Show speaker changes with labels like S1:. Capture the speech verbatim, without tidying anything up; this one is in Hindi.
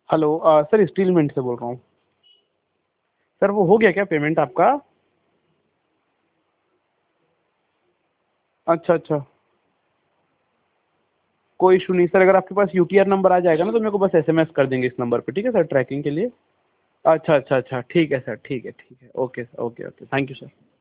S1: हेलो सर, स्टील मिंट से बोल रहा हूँ। सर वो हो गया क्या पेमेंट आपका? अच्छा अच्छा, कोई इशू नहीं सर। अगर आपके पास यूटीआर नंबर आ जाएगा ना तो मेरे को बस एसएमएस कर देंगे इस नंबर पे, ठीक है सर, ट्रैकिंग के लिए। अच्छा अच्छा अच्छा, ठीक है सर, ठीक है ठीक है, okay okay okay, thank you sir.